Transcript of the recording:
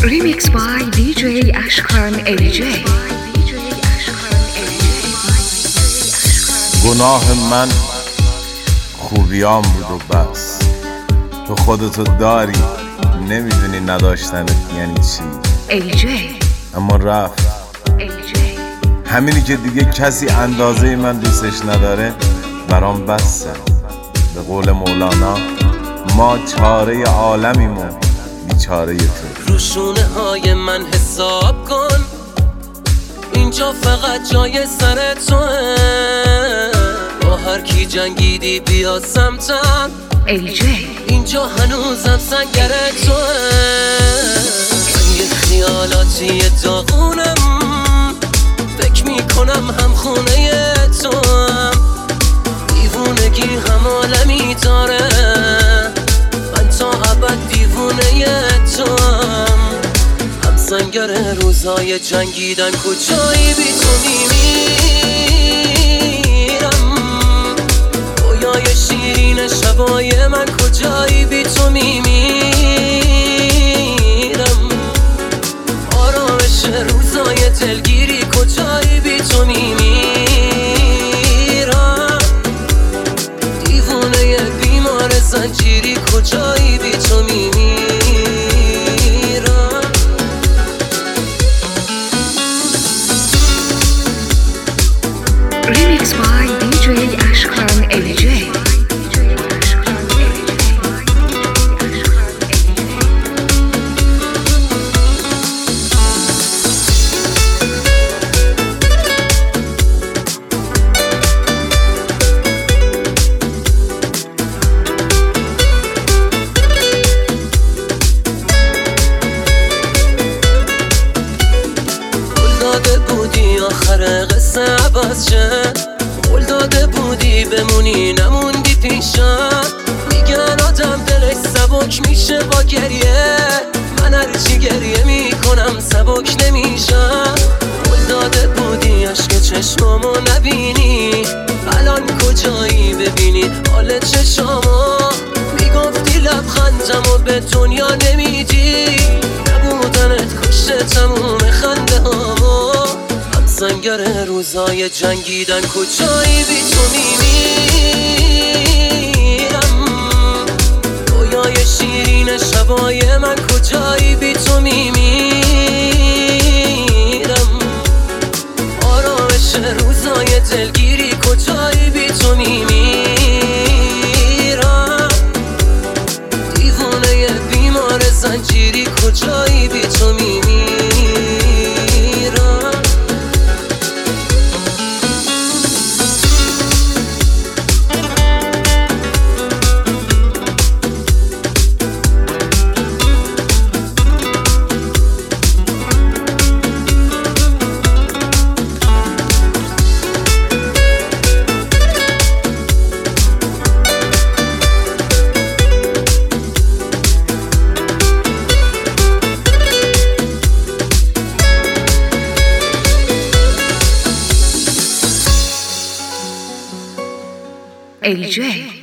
Remix by DJ Ashkan AJ. گناه من خوبیام بود و بس. تو خودتو داری نمیدونی نداشتنت یعنی چی. AJ. اما رفت. همینی که دیگه کسی اندازه من دوستش نداره برام بسه. به قول مولانا ما چاره عالمیم و بیچاره تو. روشونه های من حساب کن، اینجا فقط جای سر توه. با هر کی جنگیدی بیا سمتم، AJ. اینجا هنوزم سنگر توه. من یه خیالاتی داغونم، فکر میکنم هم خونه تو هم. دیوونگی هم عالمی داره، من تا ابد دیوونه تو هم سنگر روزای جنگیدن. کجایی بی تو میمیرم، رویای شیرین شبای من. کجایی بی تو میمیرم، آرامش روزای دلگیری. کجایی بی تو میمیرم، دیوونه بیمار زنجیری. کجایی بی تو میمیرم. Remix by DJ Ashkan AJ. آخر قصه عوض شه، قول داده بودی بمونی نموندی پیشم. میگن آدم دلش سبک میشه با گریه، من هرچی گریه میکنم سبک نمیشم. قول داده بودی عشق چشمامو نبینی، الان کجایی ببینی حال چشمامو. میگفتی لبخندمو به دنیا نمیدی، نبودنت کشته تموم خنده هامو. سنگر روزای جنگیدن. کجایی بی تو میمیرم، رویای شیرین شبای من. کجایی بی تو میمیرم، آرامش روزای دلگیری. کجایی بی تو میمیرم، دیوونه بیمار زنجیری. کجایی بی تو میمیرم. AJ.